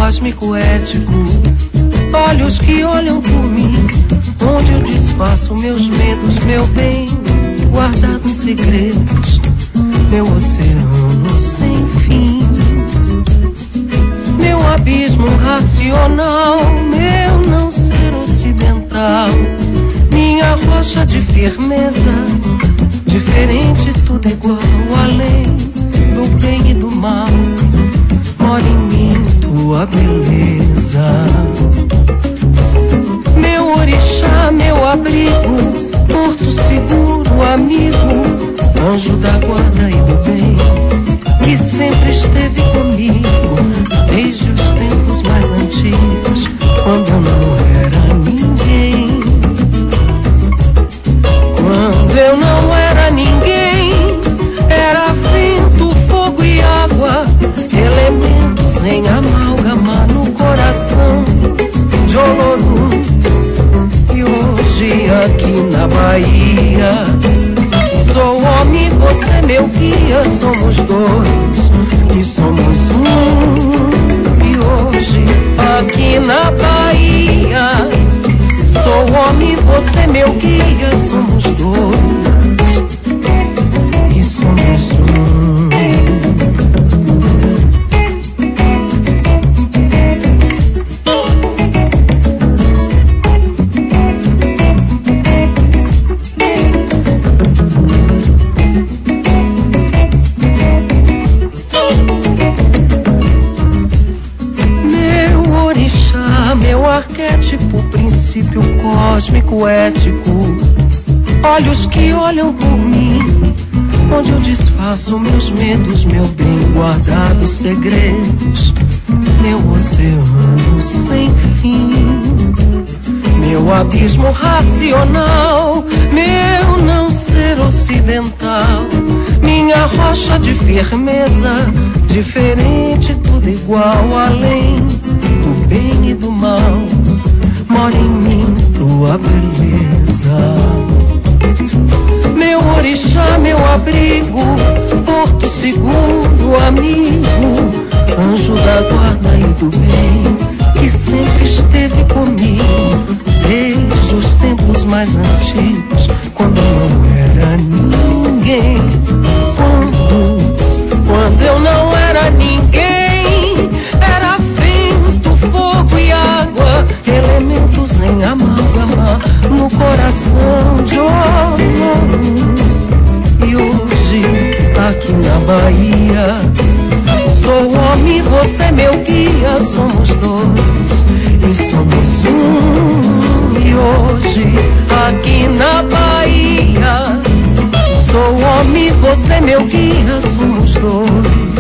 cósmico ético, olhos que olham por mim, onde eu desfaço meus medos, meu bem, guardados segredos, meu oceano sem fim, meu abismo racional, meu não ser ocidental, minha rocha de firmeza, diferente, tudo igual, além do bem e do mal, mora em mim tua beleza. Meu orixá, meu abrigo, porto seguro, amigo, anjo da guarda e do bem, que sempre esteve comigo, desde os tempos mais antigos, quando eu não era ninguém. Quando eu não era ninguém, era vento, fogo e água, elementos em amálgama no coração de Olorum. E hoje aqui na Bahia, sou homem, você meu guia, somos dois e somos um. E hoje aqui na Bahia, sou homem, você meu guia, somos dois e somos um. Arquétipo, princípio cósmico ético, olhos que olham por mim, onde eu desfaço meus medos, meu bem, guardados segredos, meu oceano sem fim, meu abismo racional, meu não ser ocidental, minha rocha de firmeza, diferente, tudo igual, além do bem e do mal, mora em mim tua beleza. Meu orixá, meu abrigo, porto seguro, amigo, anjo da guarda e do bem, que sempre esteve comigo, desde os tempos mais antigos, quando eu não era ninguém. Quando eu não era ninguém, era fogo e água, elementos em amálgama no coração de Olorum. E hoje, aqui na Bahia, sou homem, você meu guia, somos dois e somos um. E hoje, aqui na Bahia, sou homem, você meu guia, somos dois